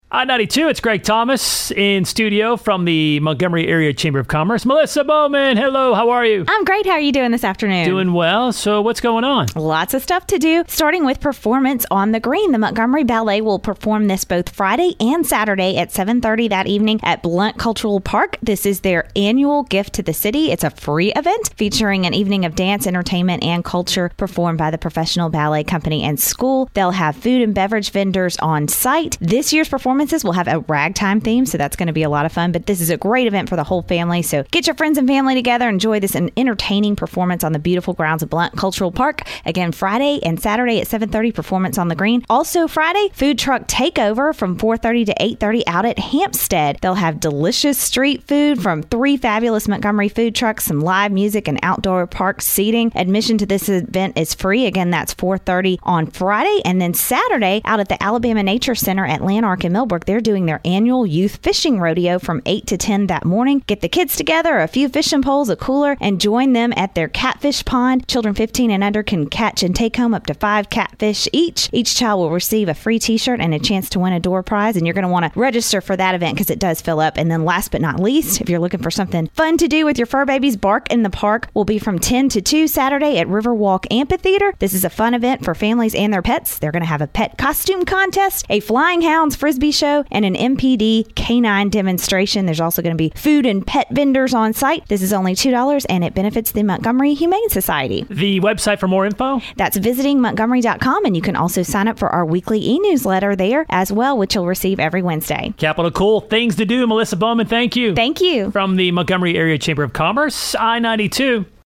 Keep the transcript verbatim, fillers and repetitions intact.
I ninety-two, it's Greg Thomas in studio from the Montgomery Area Chamber of Commerce. Melissa Bowman, hello, how are you? I'm great. How are you doing this afternoon? Doing well. So what's going on? Lots of stuff to do, starting with Performance on the Green. The Montgomery Ballet will perform this both Friday and Saturday at seven thirty that evening at Blount Cultural Park. This is their annual gift to the city. It's a free event featuring an evening of dance, entertainment, and culture performed by the Professional Ballet Company and School. They'll have food and beverage vendors on site. This year's performance will have a ragtime theme, so that's going to be a lot of fun. But this is a great event for the whole family. So get your friends and family together. Enjoy this an entertaining performance on the beautiful grounds of Blount Cultural Park. Again, Friday and Saturday at seven thirty, Performance on the Green. Also Friday, food truck takeover from four thirty to eight thirty out at Hampstead. They'll have delicious street food from three fabulous Montgomery food trucks, some live music, and outdoor park seating. Admission to this event is free. Again, that's four thirty on Friday. And then Saturday, out at the Alabama Nature Center at Lanark and Millbrook, they're doing their annual youth fishing rodeo from eight to ten that morning. Get the kids together, a few fishing poles, a cooler, and join them at their catfish pond. Children fifteen and under can catch and take home up to five catfish each. Each child will receive a free t-shirt and a chance to win a door prize, and you're going to want to register for that event because it does fill up. And then last but not least, if you're looking for something fun to do with your fur babies, Bark in the Park will be from ten to two Saturday at Riverwalk Amphitheater. This is a fun event for families and their pets. They're going to have a pet costume contest, a Flying Hounds Frisbee show, and an M P D canine demonstration. There's also going to be food and pet vendors on site. This is only two dollars and it benefits the Montgomery Humane Society. The website for more info? That's visiting montgomery dot com, and you can also sign up for our weekly e-newsletter there as well, which you'll receive every Wednesday. Capital Cool things to do. Melissa Bowman, thank you. Thank you. From the Montgomery Area Chamber of Commerce, I ninety-two.